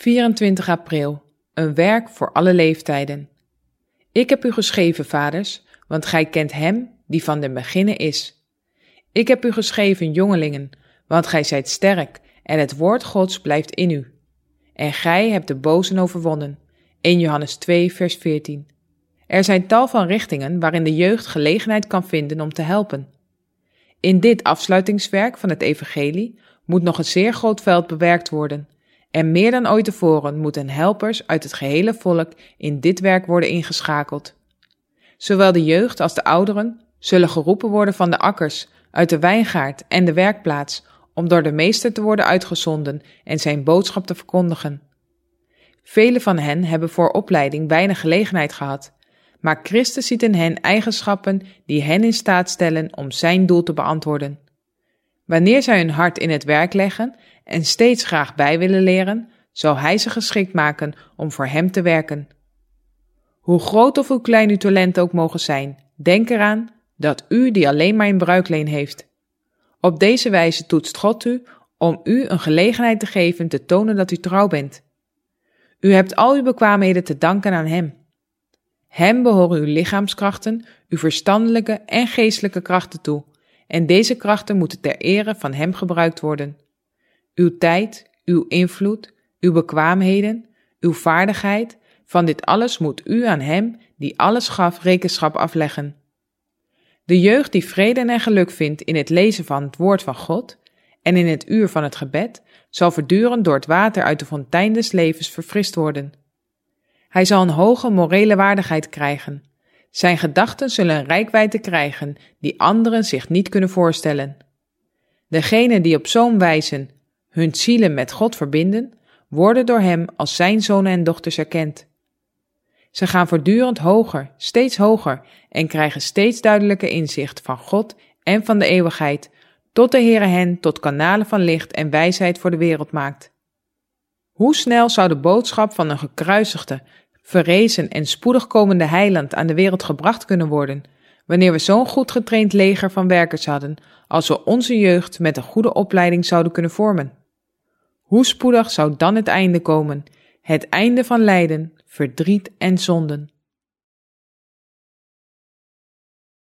24 april, een werk voor alle leeftijden. Ik heb u geschreven, vaders, want gij kent hem die van den beginnen is. Ik heb u geschreven, jongelingen, want gij zijt sterk en het woord Gods blijft in u. En gij hebt de bozen overwonnen. 1 Johannes 2, vers 14. Er zijn tal van richtingen waarin de jeugd gelegenheid kan vinden om te helpen. In dit afsluitingswerk van het evangelie moet nog een zeer groot veld bewerkt worden. En meer dan ooit tevoren moeten helpers uit het gehele volk in dit werk worden ingeschakeld. Zowel de jeugd als de ouderen zullen geroepen worden van de akkers, uit de wijngaard en de werkplaats, om door de meester te worden uitgezonden en zijn boodschap te verkondigen. Velen van hen hebben voor opleiding weinig gelegenheid gehad, maar Christus ziet in hen eigenschappen die hen in staat stellen om zijn doel te beantwoorden. Wanneer zij hun hart in het werk leggen en steeds graag bij willen leren, zal hij ze geschikt maken om voor hem te werken. Hoe groot of hoe klein uw talenten ook mogen zijn, denk eraan dat u die alleen maar in bruikleen heeft. Op deze wijze toetst God u om u een gelegenheid te geven te tonen dat u trouw bent. U hebt al uw bekwaamheden te danken aan hem. Hem behoren uw lichaamskrachten, uw verstandelijke en geestelijke krachten toe, en deze krachten moeten ter ere van hem gebruikt worden. Uw tijd, uw invloed, uw bekwaamheden, uw vaardigheid, van dit alles moet u aan hem, die alles gaf, rekenschap afleggen. De jeugd die vrede en geluk vindt in het lezen van het woord van God en in het uur van het gebed, zal voortdurend door het water uit de fontein des levens verfrist worden. Hij zal een hoge morele waardigheid krijgen. Zijn gedachten zullen een reikwijdte krijgen die anderen zich niet kunnen voorstellen. Degenen die op zo'n wijze hun zielen met God verbinden, worden door hem als zijn zonen en dochters erkend. Ze gaan voortdurend hoger, steeds hoger en krijgen steeds duidelijker inzicht van God en van de eeuwigheid, tot de Heere hen tot kanalen van licht en wijsheid voor de wereld maakt. Hoe snel zou de boodschap van een gekruisigde, verrezen en spoedig komende heiland aan de wereld gebracht kunnen worden, wanneer we zo'n goed getraind leger van werkers hadden, als we onze jeugd met een goede opleiding zouden kunnen vormen. Hoe spoedig zou dan het einde komen, het einde van lijden, verdriet en zonden.